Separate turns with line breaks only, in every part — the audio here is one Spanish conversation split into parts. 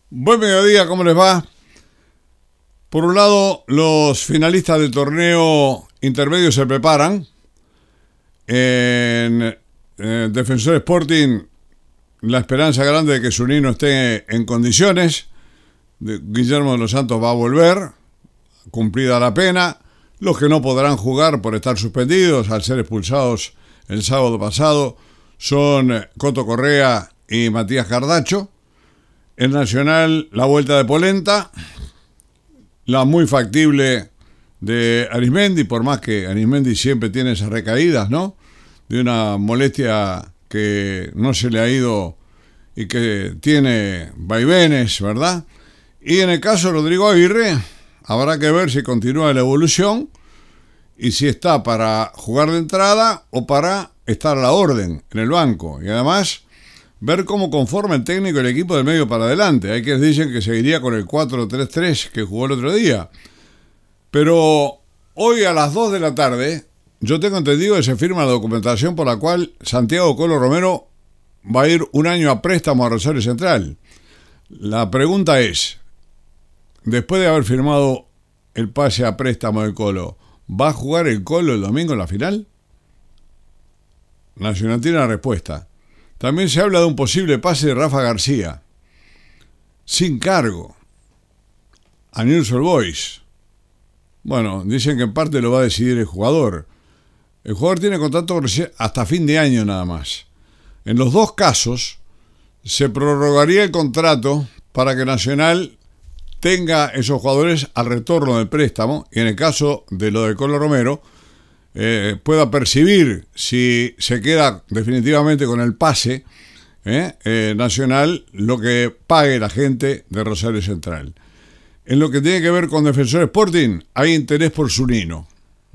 Buen mediodía, ¿cómo les va? Por un lado, los finalistas del torneo intermedio se preparan. En Defensor Sporting, la esperanza grande de que Zunino esté en condiciones. Guillermo de los Santos va a volver, cumplida la pena. Los que no podrán jugar por estar suspendidos al ser expulsados el sábado pasado son Coto Correa y Matías Cardacho. En Nacional, la vuelta de Polenta, la muy factible de Arismendi, por más que Arismendi siempre tiene esas recaídas, ¿no? De una molestia que no se le ha ido y que tiene vaivenes, ¿verdad? Y en el caso de Rodrigo Aguirre, habrá que ver si continúa la evolución y si está para jugar de entrada o para estar a la orden en el banco. Y además, ver cómo conforma el técnico el equipo del medio para adelante. Hay quienes dicen que seguiría con el 4-3-3 que jugó el otro día. Pero hoy a las 2 de la tarde, yo tengo entendido que se firma la documentación por la cual Santiago Colo Romero va a ir un año a préstamo a Rosario Central. La pregunta es, después de haber firmado el pase a préstamo del Colo, ¿va a jugar el Colo el domingo en la final? Nacional tiene la respuesta. También se habla de un posible pase de Rafa García, sin cargo, a Newell's Old Boys. Bueno, dicen que en parte lo va a decidir el jugador. El jugador tiene contrato hasta fin de año nada más. En los dos casos, se prorrogaría el contrato para que Nacional tenga esos jugadores al retorno del préstamo, y en el caso de lo de Colo Romero, pueda percibir si se queda definitivamente con el pase Nacional lo que pague la gente de Rosario Central. En lo que tiene que ver con Defensor Sporting, hay interés por Zunino.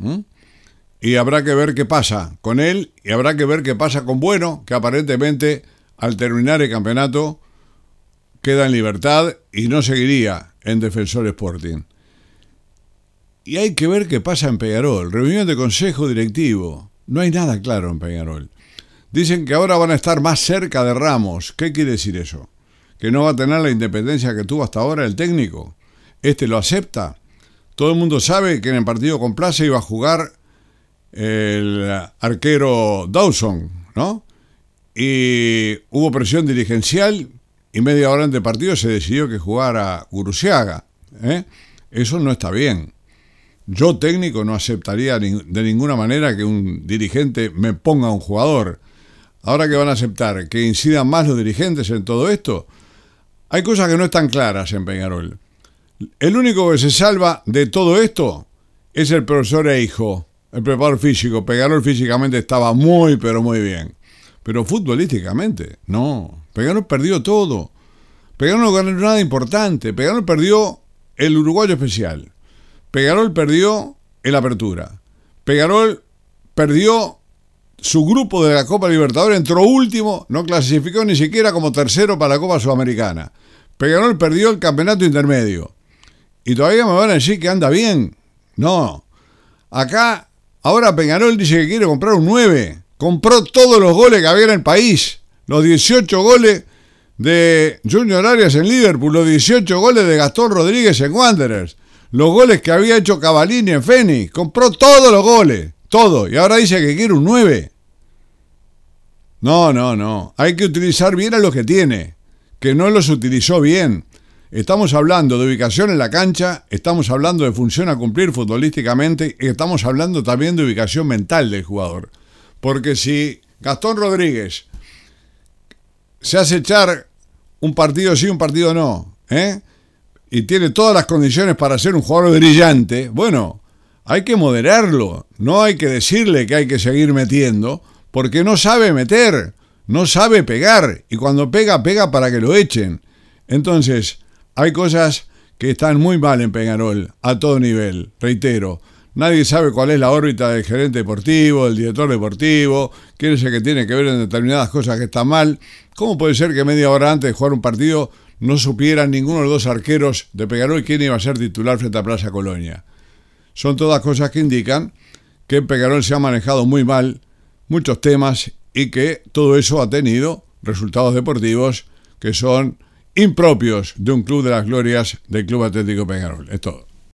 Y habrá que ver qué pasa con él, y habrá que ver qué pasa con Bueno, que aparentemente al terminar el campeonato queda en libertad y no seguiría en Defensor Sporting. Y hay que ver qué pasa en Peñarol. Reunión de consejo directivo. No hay nada claro en Peñarol. Dicen que ahora van a estar más cerca de Ramos. ¿Qué quiere decir eso? ¿Que no va a tener la independencia que tuvo hasta ahora el técnico? ¿Este lo acepta? Todo el mundo sabe que en el partido con Plaza iba a jugar el arquero Dawson, ¿no? Y hubo presión dirigencial y media hora antes del partido se decidió que jugara Guruziaga. Eso no está bien. Yo, técnico, no aceptaría de ninguna manera que un dirigente me ponga a un jugador. Ahora que van a aceptar que incidan más los dirigentes en todo esto, hay cosas que no están claras en Peñarol. El único que se salva de todo esto es el profesor Eijo, el preparador físico. Peñarol físicamente estaba muy, pero muy bien. Pero futbolísticamente, no. Peñarol perdió todo. Peñarol no ganó nada importante. Peñarol perdió el uruguayo especial. Peñarol perdió el Apertura. Peñarol perdió su grupo de la Copa Libertadores, entró último, no clasificó ni siquiera como tercero para la Copa Sudamericana. Peñarol perdió el campeonato intermedio. Y todavía me van a decir que anda bien. No. Acá, ahora Peñarol dice que quiere comprar un 9. Compró todos los goles que había en el país. Los 18 goles de Junior Arias en Liverpool, los 18 goles de Gastón Rodríguez en Wanderers, los goles que había hecho Cavallini en Fénix. Compró todos los goles, todo. Y ahora dice que quiere un 9. No. Hay que utilizar bien a los que tiene, que no los utilizó bien. Estamos hablando de ubicación en la cancha, estamos hablando de función a cumplir futbolísticamente, y estamos hablando también de ubicación mental del jugador. Porque si Gastón Rodríguez se hace echar un partido sí, un partido no, y tiene todas las condiciones para ser un jugador brillante, bueno, hay que moderarlo, no hay que decirle que hay que seguir metiendo, porque no sabe meter, no sabe pegar, y cuando pega, pega para que lo echen. Entonces, hay cosas que están muy mal en Peñarol, a todo nivel, reitero. Nadie sabe cuál es la órbita del gerente deportivo, del director deportivo, quién es el que tiene que ver en determinadas cosas que están mal. ¿Cómo puede ser que media hora antes de jugar un partido no supieran ninguno de los dos arqueros de Peñarol quién iba a ser titular frente a Plaza Colonia? Son todas cosas que indican que en Peñarol se ha manejado muy mal muchos temas y que todo eso ha tenido resultados deportivos que son impropios de un club de las glorias del Club Atlético Peñarol. Es todo.